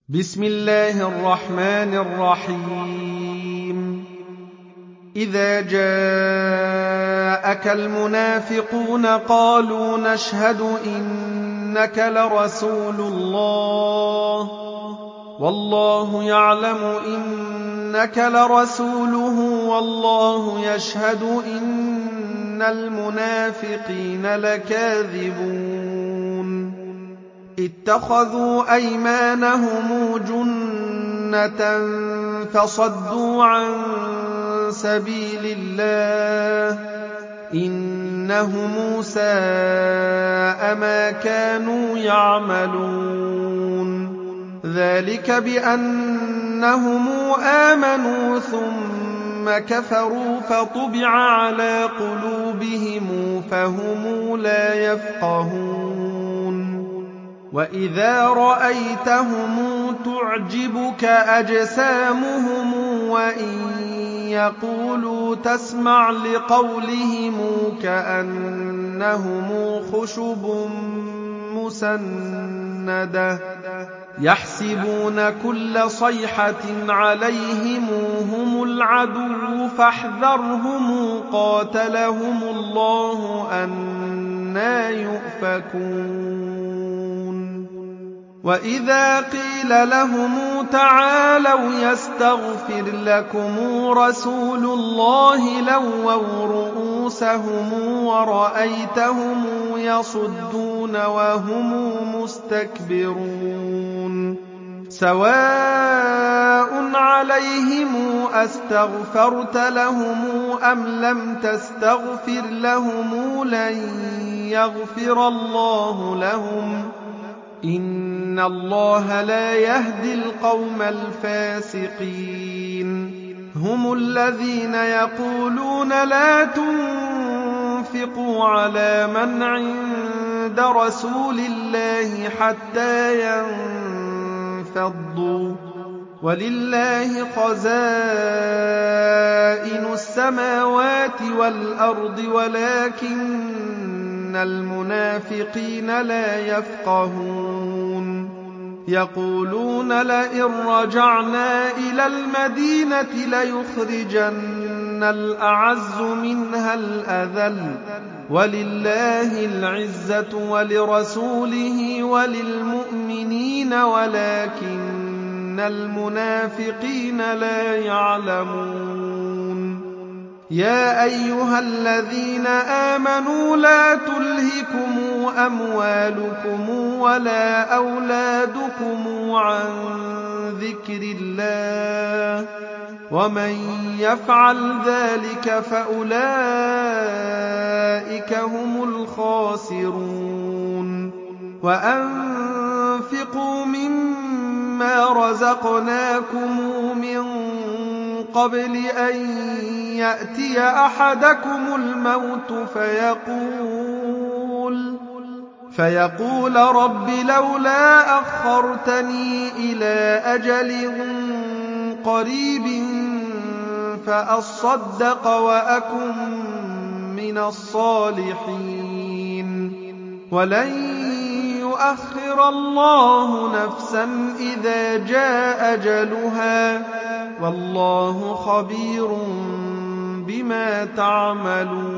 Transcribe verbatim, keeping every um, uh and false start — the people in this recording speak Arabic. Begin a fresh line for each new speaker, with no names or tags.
بسم الله الرحمن الرحيم إذا جاءك المنافقون قالوا نشهد إنك لرسول الله والله يعلم إنك لرسوله والله يشهد إن المنافقين لكاذبون اتخذوا أيمانهم جنة فصدوا عن سبيل الله إنهم ساء ما كانوا يعملون ذلك بأنهم آمنوا ثم كفروا فطبع على قلوبهم فهم لا يفقهون وإذا رأيتهم تعجبك أجسامهم وإن يقولوا تسمع لقولهم كأنهم خشب مسندة يحسبون كل صيحة عليهم هم العدو فاحذرهم قاتلهم الله أنى يؤفكون وإذا قيل لهم تعالوا يستغفر لكم رسول الله لووا رؤوسهم ورأيتهم يصدون وهم مستكبرون سواء عليهم أستغفرت لهم أم لم تستغفر لهم لن يغفر الله لهم إن الله لا يهدي القوم الفاسقين هم الذين يقولون لا تنفقوا على من عند رسول الله حتى ينفضوا ولله خزائن السماوات والأرض ولكن المنافقين لا يفقهون يقولون لئن رجعنا إلى المدينة ليخرجن الأعز منها الأذل ولله العزة ولرسوله وللمؤمنين ولكن المنافقين لا يعلمون يا أيها الذين آمنوا لا تلهكم أموالكم ولا أولادكم عن ذكر الله ومن يفعل ذلك فأولئك هم الخاسرون وأنفقوا مما رزقناكم من قبل أن يأتي أحدكم الموت فيقول فيقول رب لولا أخرتني إلى أجل قريب فأصدق وأكن من الصالحين ولن يؤخر الله نفسا إذا جاء أجلها والله خبير بما تعملون